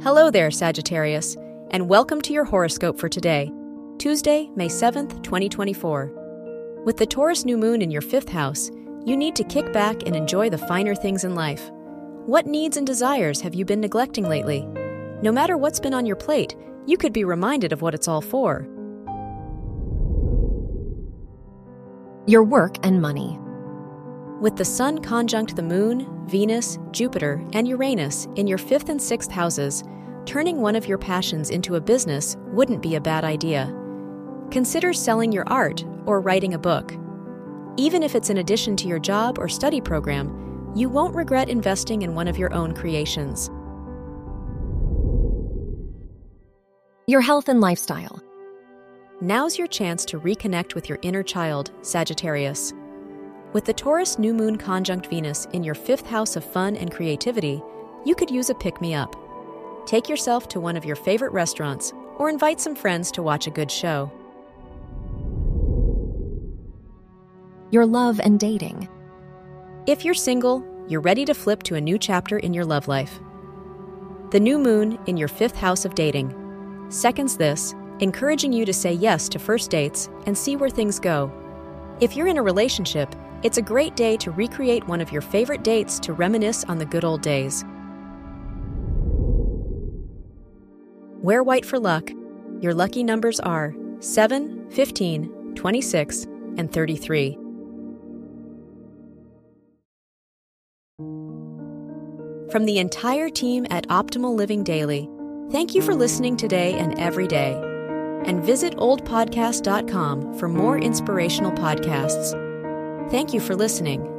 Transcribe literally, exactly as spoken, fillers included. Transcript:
Hello there, Sagittarius, and welcome to your horoscope for today, Tuesday, May seventh, twenty twenty-four. With the Taurus new moon in your fifth house, you need to kick back and enjoy the finer things in life. What needs and desires have you been neglecting lately? No matter what's been on your plate, you could be reminded of what it's all for. Your work and money. With the Sun conjunct the Moon, Venus, Jupiter, and Uranus in your fifth and sixth houses, turning one of your passions into a business wouldn't be a bad idea. Consider selling your art or writing a book. Even if it's in addition to your job or study program, you won't regret investing in one of your own creations. Your health and lifestyle. Now's your chance to reconnect with your inner child, Sagittarius. With the Taurus new moon conjunct Venus in your fifth house of fun and creativity, you could use a pick-me-up. Take yourself to one of your favorite restaurants or invite some friends to watch a good show. Your love and dating. If you're single, you're ready to flip to a new chapter in your love life. The new moon in your fifth house of dating seconds this, encouraging you to say yes to first dates and see where things go. If you're in a relationship, it's a great day to recreate one of your favorite dates to reminisce on the good old days. Wear white for luck. Your lucky numbers are seven, fifteen, twenty-six, and thirty-three. From the entire team at Optimal Living Daily, thank you for listening today and every day. And visit old podcast dot com for more inspirational podcasts. Thank you for listening.